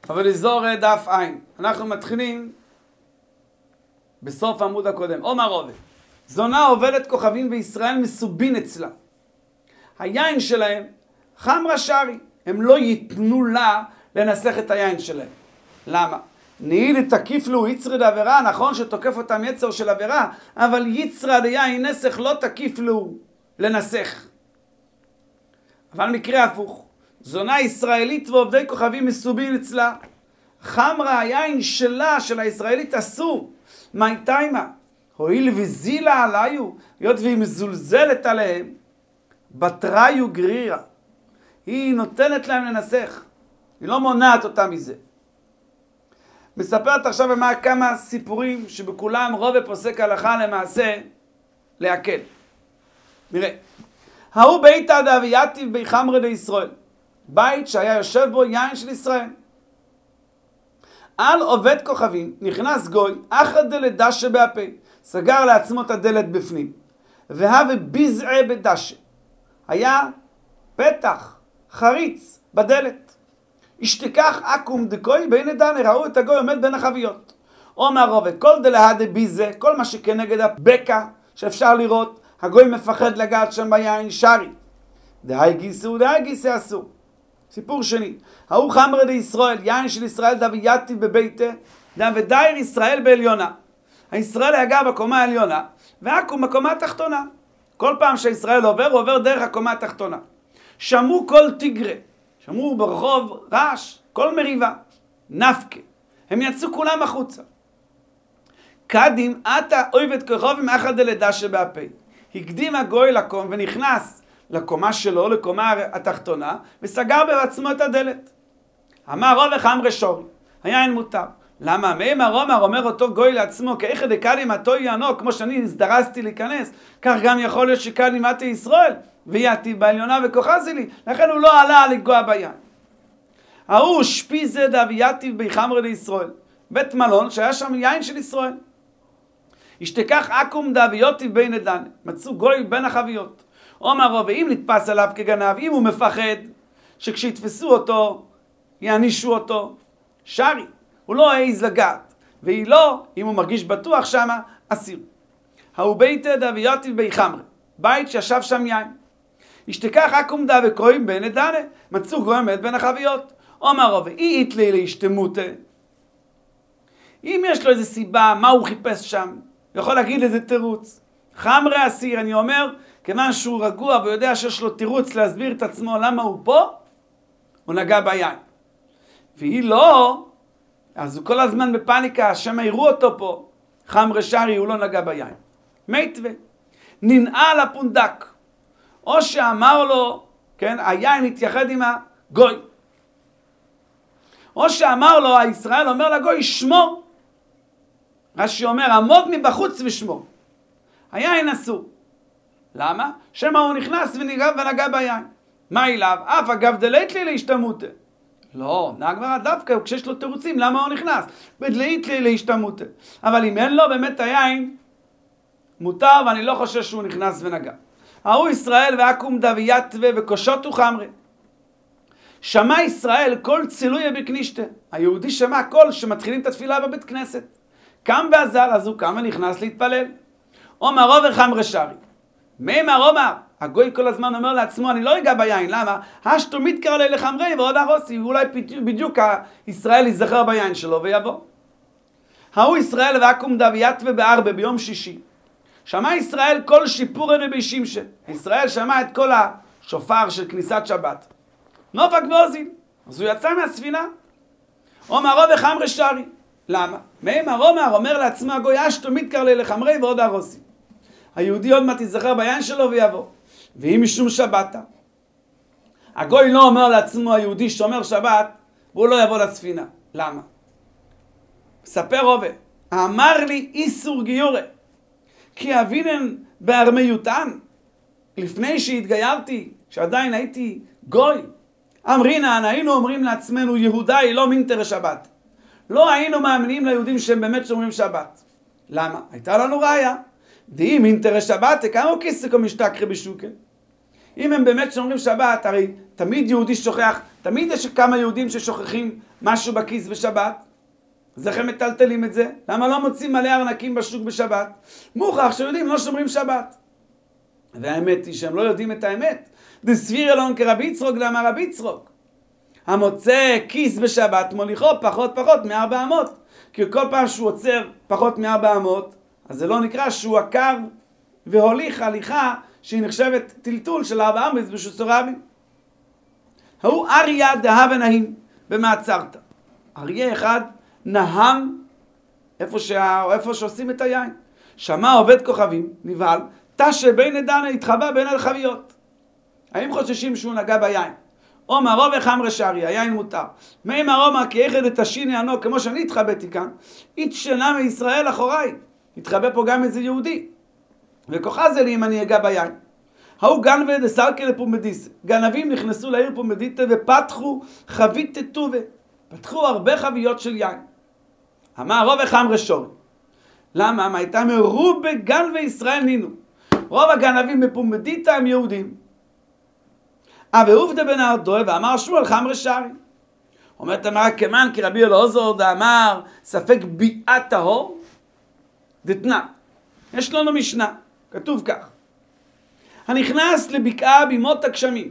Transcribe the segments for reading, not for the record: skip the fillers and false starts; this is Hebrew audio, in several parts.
אבל לזור דף עין. אנחנו מתחילים בסוף העמוד הקודם. עומר עובד. זונה עובדת כוכבים בישראל מסובין אצלה. היין שלהם חמרה שרי. הם לא ייתנו לה לנסח את היין שלהם. למה? נהיל תקיף לו יצרד עבירה, נכון שתוקף אותם יצר של עבירה, אבל יצרד יין נסח לא תקיף לו לנסח. אבל מקרה הפוך. זונה ישראלית ועובדי כוכבים מסובין אצלה. חמרה היין שלה, של הישראלית אסור. מה הייתה עימה? הואיל וזילה עליו, היות והיא מזולזלת עליהם, בתריו גרירה. היא נותנת להם לנסח. היא לא מונעת אותם מזה. מספרת עכשיו כמה סיפורים שבכולם רוב פוסק הלכה למעשה להקל. נראה. ההוא בית דאבייתיב בי חמרה לישראל. בית שהיה יושב בו יין של ישראל. על עובד כוכבים נכנס גוי אחר דלת דשה בהפה. סגר לעצמו את הדלת בפנים. והווה ביזעה בדשה. היה פתח, חריץ בדלת. השתכח אקום דקוי בין דנה. ראו את הגוי עומד בין החביות. אומר רובד, כל דלהדה ביזה, כל מה שכנגד הבקע שאפשר לראות, הגוי מפחד לגעת שם ביין שרי. דהי גיסו, דהי גיסה אסור. סיפור שני. ההוא חמרה לישראל, יין של ישראל דאבייתיב בביתה, ודאיר ישראל בעליונה. הישראל היה בקומה העליונה, והקום בקומה התחתונה. כל פעם שישראל עובר, הוא עובר דרך הקומה התחתונה. שמעו כל תיגרה, שמעו ברחוב רעש, כל מריבה, נפקה. הם יצאו כולם החוצה. קדים, אתה אויבת כוכבים מאחד דלדה שבהפה. הקדים הגוי לקום ונכנס לקומה שלו, לקומה התחתונה, וסגר בעצמו את הדלת. אמר רוב חמרה שורי, היין מותר. למה? מאמר אומר אותו גוי לעצמו, כאיכא דקלים עתו יענו, כמו שאני הזדרזתי להיכנס, כך גם יכול להיות שקלים עתי ישראל, ויעתי בעליונה וכוחזי לי, לכן הוא לא עלה לגוע ביין. ההוא שפיזה דאבייתיב בי חמרה לישראל, בית מלון שהיה שם יין של ישראל. השתכח אקום דאבייתיב בין דנה, מצאו גוי בין החביות. אומר רוב, אם נתפס עליו כגנב, אם הוא מפחד שכשיתפסו אותו, יענישו אותו, שרי, הוא לא העז לגעת, והיא לא, אם הוא מרגיש בטוח שמה, אסיר. ההוא בית דאבייתיב בי חמרה, בית שישב שם יין. השתכח אקום דאבקוים בין דנה, מצאו גוי עומד בין החביות. אומר רוב, אי יתלי להשתמותה. אם יש לו איזו סיבה, מה הוא חיפש שם, יכול להגיד איזה תירוץ. חמרה אסיר, אני אומר, כיוון שהוא רגוע ויודע שיש לו תירוץ להסביר את עצמו למה הוא פה, הוא נגע ביין. והיא לא, אז הוא כל הזמן בפניקה, שמה יראו אותו פה, חמרה שרי, הוא לא נגע ביין. מיתווה, ננעל הפונדק, או שאמר לו, כן, היין התייחד עם הגוי, או שאמר לו, הישראל אומר לגוי, שמור. רש"י אומר, עמוד מבחוץ ושמור. היין אסור. למה? שמה הוא נכנס ונגע ביין. מה אליו? אף אגב דלית לי להשתמותה. לא, נגמר דווקא כשיש לו תירוצים, למה הוא נכנס? בדלית לי להשתמותה. אבל אם אין לו באמת היין, מותר ואני לא חושב שהוא נכנס ונגע. ההוא ישראל ואקום דאבייתיב וקושות וחמרה. שמע ישראל כל צילויה בכנישתה. היהודי שמע כל שמתחילים את התפילה בבית כנסת. קם ועזל, אז הוא קם ונכנס להתפלל. אומר רוב חמרה שרי. מאמר אומר, הגוי כל הזמן אומר לעצמו, אני לא אגע ביין, למה? השתו מתקרא לי לחמרי ועוד הרוסי, ואולי בדיוק ישראל יזכר ביין שלו ויבוא. ההוא ישראל ואקום דאבייתיב בארבע ביום שישי. שמע ישראל כל שיפורי רבי שמשה. ישראל שמע את כל השופר של כניסת שבת. נופק ואוזיל. אז הוא יצא מהספינה. אומר רוב חמרה שרי. למה? מאמר אומר לעצמו הגוי, אשתו מתקרא לי לחמרי ועוד הרוסי. היהודי עוד מעט יזכר ביין שלו ויבוא. ואם משום שבתה. הגוי לא אומר לעצמו היהודי שומר שבת, והוא לא יבוא לספינה. למה? ספר רובה. אמר לי איסור גיורה. כי אבינן בארמיותן. לפני שהתגיירתי, שעדיין הייתי גוי. אמרינן, היינו אומרים לעצמנו, יהודה היא לא מינטר שבת. לא היינו מאמינים ליהודים שהם באמת שומרים שבת. למה? הייתה לנו ראיה. דהים אינטרס שבת, כמה כיסקו משתכרי בשוקל. אם הם באמת שומרים שבת, הרי תמיד יהודי שוכח, תמיד יש כמה יהודים ששוכחים משהו בכיס בשבת. אז איך הם מטלטלים את זה? למה לא מוצאים מלא ארנקים בשוק בשבת? מוכח שיהודים לא שומרים שבת. והאמת היא שהם לא יודעים את האמת. דסביר אלון כרבי יצחוק, דאמר רבי יצחוק, המוצא כיס בשבת מוליכו פחות מ-400. כי כל פעם שהוא עוצר פחות מ-400, אז זה לא נקרא שהוא עקר והוליך הליכה שהיא נחשבת טלטול של 400 בשוסו רבים. הוא אריה דהה ונהים במעצרת. אריה אחד נהם איפה שעושים את היין. שמע עובד כוכבים, נבהל, תשה בין עדנה, התחבא בין הלחביות. האם חוששים שהוא נגע ביין? אומר רוב וחמרה שרי, היין מותר. מימר אומר כי אחד את ענו, כמו שאני התחבאתי כאן, התשנה מישראל אחוריי. התחבא פה גם איזה יהודי. וכוחה זה לי אם אני אגע ביין. הוא גנבי דסרקי לפומדיס. גנבים נכנסו לעיר פומדיטה ופתחו חבית טובה. פתחו הרבה חביות של יין. אמר רוב וחמרה שורי. למה? מה הייתה מרוב בגנבי ישראל נינו. רוב הגנבים בפומדיטה הם יהודים. ועובדה בן ארדוי ואמר שמואל חמרה שרי. אומרת אמרה כמן כי רבי אלעזר דאמר ספק ביאה טהור דתנא. יש לנו משנה, כתוב כך. הנכנס לבקעה בימות הגשמים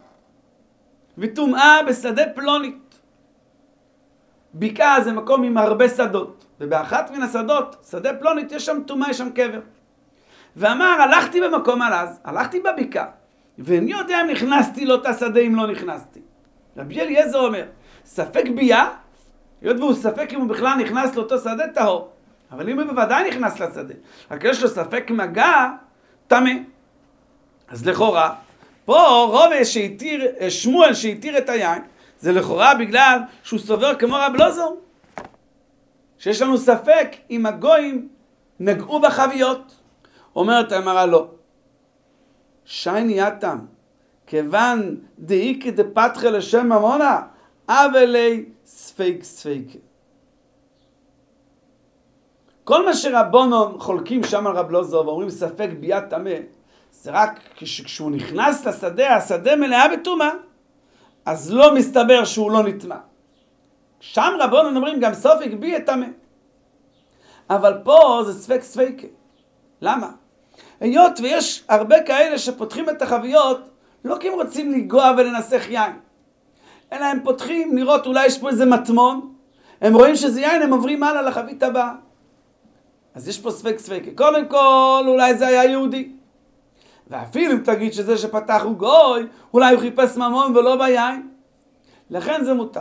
וטומאה בשדה פלונית. בקעה זה מקום עם הרבה שדות, ובאחת מן השדות, שדה פלונית, יש שם טומאה, יש שם קבר. ואמר, הלכתי במקום אז, הלכתי בבקעה, ואני יודע אם נכנסתי לאותה שדה אם לא נכנסתי. רבי אליעזר אומר, ספק ביאה, היות והוא ספק אם הוא בכלל נכנס לאותו שדה טהור, אבל אם הוא בוודאי נכנס לשדה, רק יש לו ספק מגע, טמא. אז לכאורה, פה רוב שמואל שהתיר את היין, זה לכאורה בגלל שהוא סובר כמו רב אלעזר, שיש לנו ספק אם הגויים נגעו בחביות. אומרת המראה לא. שייני אתם, כיוון דאיקי דפתחה לשם ממונה, אבלי ספק. כל מה שרבונון חולקים שם על רב אלעזר ואומרים ספק ביאה טמא, זה רק כשהוא נכנס לשדה, השדה מלאה בטומאה, אז לא מסתבר שהוא לא נטמא. שם רבונון אומרים גם ספק ביאה טמא. אבל פה זה ספק. למה? היות ויש הרבה כאלה שפותחים את החביות, לא כי הם רוצים לגוע ולנסח יין, אלא הם פותחים לראות אולי יש פה איזה מטמון, הם רואים שזה יין, הם עוברים הלאה לחבית הבאה. אז יש פה ספק. קודם כל, אולי זה היה יהודי. ואפילו אם תגיד שזה שפתח הוא גוי, אולי הוא חיפש ממון ולא ביין. לכן זה מותר.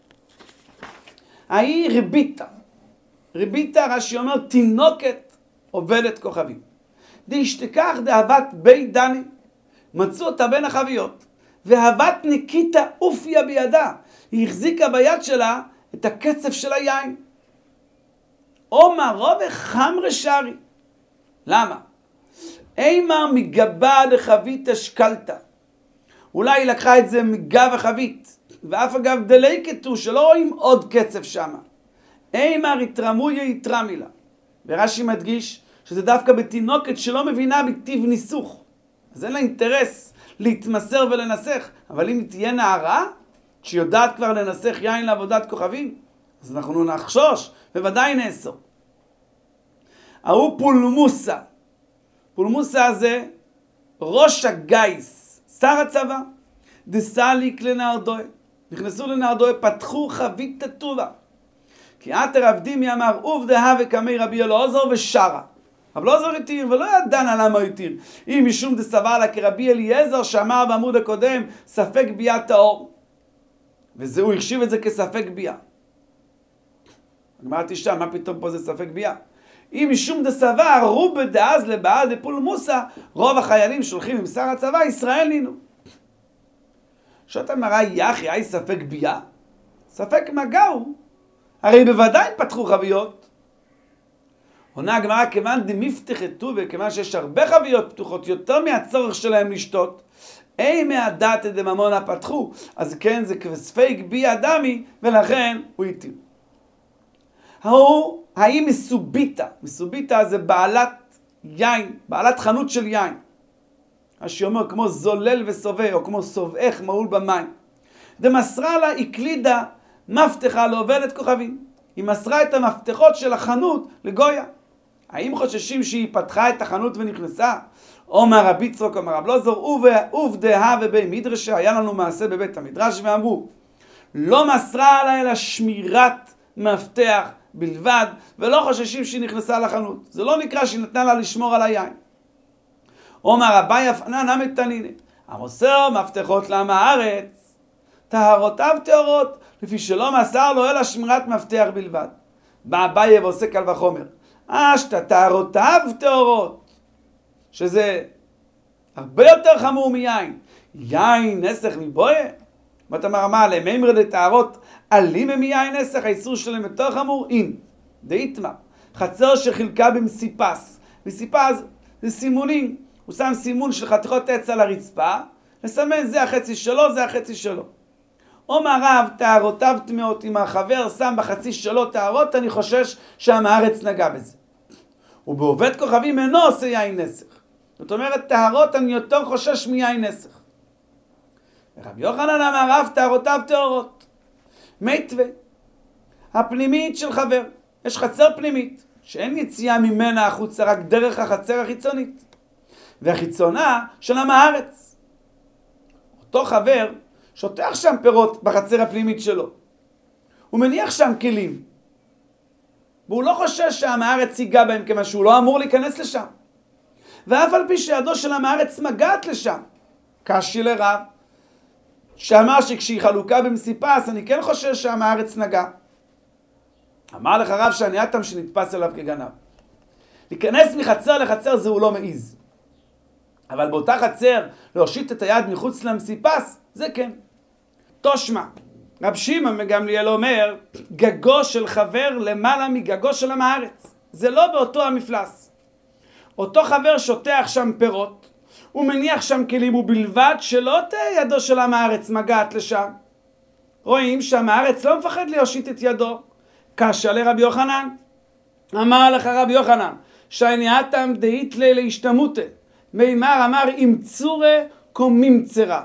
ההיא ריביתה, רש"י אומר, תינוקת עובדת כוכבים. דאשתכח דאהבת בית דני, מצאו אותה בין החביות, ואהבת ניקיטה אופיה בידה, היא החזיקה ביד שלה את הקצף של היין. אומר רוב חמרה שרי. למה? אימה מגבה דחבית השקלתה. אולי היא לקחה את זה מגב החבית, ואף אגב דליקתו, שלא רואים עוד קצף שם. אימה ריתרמויה יתרמילה. ורש"י מדגיש שזה דווקא בתינוקת שלא מבינה בטיב ניסוך. אז אין לה אינטרס להתמסר ולנסח. אבל אם תהיה נערה שיודעת כבר לנסח יין לעבודת כוכבים, אז אנחנו נחשוש, בוודאי נאסור. ההוא פולמוסה. פולמוסה זה ראש הגייס, שר הצבא. דסליק לנהרדוי. נכנסו לנהרדוי, פתחו חבית טובה. כי עתר עבדימי אמר, עובדה וכמי רבי אלעזר ושרה. רבי אלעזר התיר, ולא ידענה למה הוא התיר. אם משום דסבר לה כרבי אליעזר שאמר בעמוד הקודם, ספק ביאה טהור. וזה, הוא החשיב את זה כספק ביאה. אמרתי שם, מה פתאום פה זה ספק ביאה? אם משום דסבר, רובה דאז לבעל דפולמוסה, רוב החיילים שולחים עם שר הצבא, ישראל נינו. שאת אמרה, יחי, אי ספק ביאה? ספק מגעו. הרי בוודאי פתחו חביות. עונה הגמרא, כיוון דמפתח את טובה, כיוון שיש הרבה חביות פתוחות, יותר מהצורך שלהם לשתות, אי מהדת דממונה פתחו, אז כן, זה כספק ביאה דמי, ולכן הוא התיר. האם מסוביתה זה בעלת יין, בעלת חנות של יין. אשר אומר כמו זולל וסובע, או כמו סובעך מעול במים. דמסרה לה הקלידה מפתחה לעובדת כוכבים. היא מסרה את המפתחות של החנות לגויה. האם חוששים שהיא פתחה את החנות ונכנסה? אומר רבי יצחק אומר רב אלעזר עובדיה ובי מדרשה, היה לנו מעשה בבית המדרש ואמרו לא מסרה לה אלא שמירת מפתח בלבד, ולא חוששים שהיא נכנסה לחנות. זה לא נקרא שהיא נתנה לה לשמור על היין. אומר אביי אף ענן המתנינית, המוסר מפתחות לעם הארץ טהרותיו טהורות, לפי שלא מסר לו אלא שמירת מפתח בלבד. בא אביי ועושה קל וחומר, אשת טהרותיו טהורות, שזה הרבה יותר חמור מיין. יין נסך מבויה? ואתה אומר מה עליהם? מימר לטהרות אלים הם מיין נסך, האיסור שלהם יותר חמור? אין דאיתמה חצר שחילקה במסיפס. מסיפס זה סימונים, הוא שם סימון של חתיכות עץ על הרצפה, לסמן זה החצי שלו, זה החצי שלו. אומר רב, טהרותיו טמאות, אם החבר שם בחצי שלו טהרות, אני חושש שעם הארץ נגע בזה. ובעובד כוכבים אינו עושה יין נסך. זאת אומרת, טהרות אני יותר חושש מיין נסך. רבי יוחנן אמר רב, טהרותיו טהורות. מיתווה, הפנימית של חבר. יש חצר פנימית, שאין יציאה ממנה החוצה, רק דרך החצר החיצונית. והחיצונה של עם הארץ. אותו חבר שוטח שם פירות בחצר הפנימית שלו. הוא מניח שם כלים. והוא לא חושש שעם הארץ ייגע בהם, כמה שהוא לא אמור להיכנס לשם. ואף על פי שידו של עם הארץ מגעת לשם. קשי לרב, שאמר שכשהיא חלוקה במסיפס, אני כן חושש שעם הארץ נגע. אמר לך רב שאני אטם שנתפס אליו כגנב. להיכנס מחצר לחצר זה הוא לא מעיז. אבל באותה חצר להושיט את היד מחוץ למסיפס, זה כן. תושמע, רב שמעון בן גמליאל אומר, גגו של חבר למעלה מגגו של עם הארץ. זה לא באותו המפלס. אותו חבר שוטח שם פירות, הוא מניח שם כלים, ובלבד שלא תהיה ידו של עם הארץ מגעת לשם. רואים שעם הארץ לא מפחד להושיט את ידו. קשה לרבי יוחנן. אמר לך רבי יוחנן, שאני אטם דאית להשתמותה. מימר אמר אימצורה קומימצרה.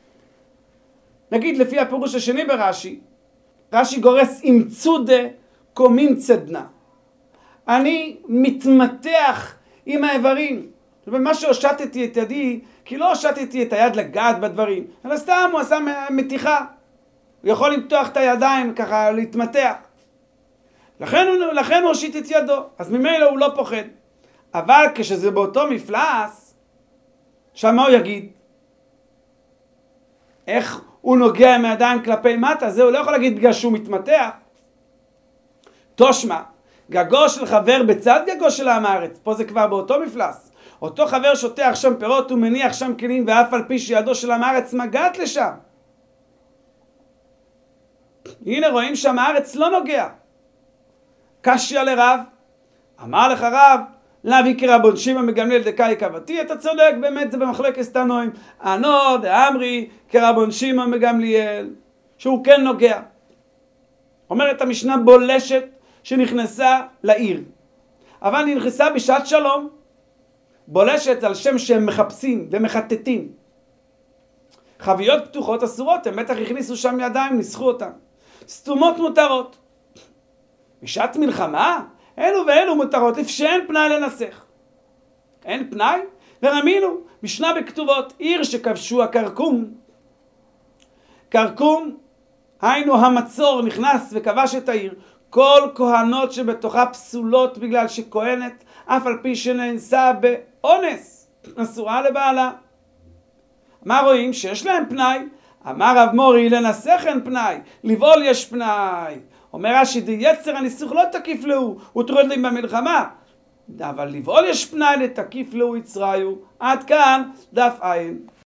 נגיד לפי הפירוש השני ברש"י, רש"י גורס אימצודה קומימצדנה. אני מתמתח עם האיברים. מה שהושטתי את ידי, כי לא הושטתי את היד לגעת בדברים, אלא סתם הוא עשה מתיחה. הוא יכול למתוח את הידיים ככה, להתמתח. לכן הוא הושיט את ידו, אז ממילא הוא לא פוחד. אבל כשזה באותו מפלס, שם מה הוא יגיד? איך הוא נוגע עם הידיים כלפי מטה? זה הוא לא יכול להגיד בגלל שהוא מתמתח. תושמע, גגו של חבר בצד גגו של עם הארץ, פה זה כבר באותו מפלס. אותו חבר שוטח שם פירות ומניח שם כלים, ואף על פי שידו של עם הארץ מגעת לשם. הנה רואים שם הארץ לא נוגע. קשיא לרב, אמר לך רב, להביא כרבון שמעון בן גמליאל דקאי קבתי, אתה צודק, באמת זה במחלקת תנועים. אנו דאמרי כרבון שמעון בן גמליאל, שהוא כן נוגע. אומרת המשנה בולשת שנכנסה לעיר, אבל נכנסה בשעת שלום. בולשת על שם שהם מחפשים ומחטטים. חביות פתוחות אסורות, הם בטח הכניסו שם ידיים, ניסחו אותם. סתומות מותרות. בשעת מלחמה, אלו ואלו מותרות, לפשאין פנאי לנסח. אין פנאי? ורמינו, משנה בכתובות, עיר שכבשו הקרקום. קרקום, היינו המצור, נכנס וכבש את העיר. כל כהנות שבתוכה פסולות בגלל שכהנת, אף על פי שנאנסה באונס, אסורה לבעלה. מה רואים? שיש להם פנאי. אמר רב מורי, לנסח אין פנאי, לבעול יש פנאי. אומר רש"י, יצר הניסוך לא תקיף לו, הוא תורד להם במלחמה. אבל לבעול יש פנאי לתקיף לו יצריו. עד כאן דף עין.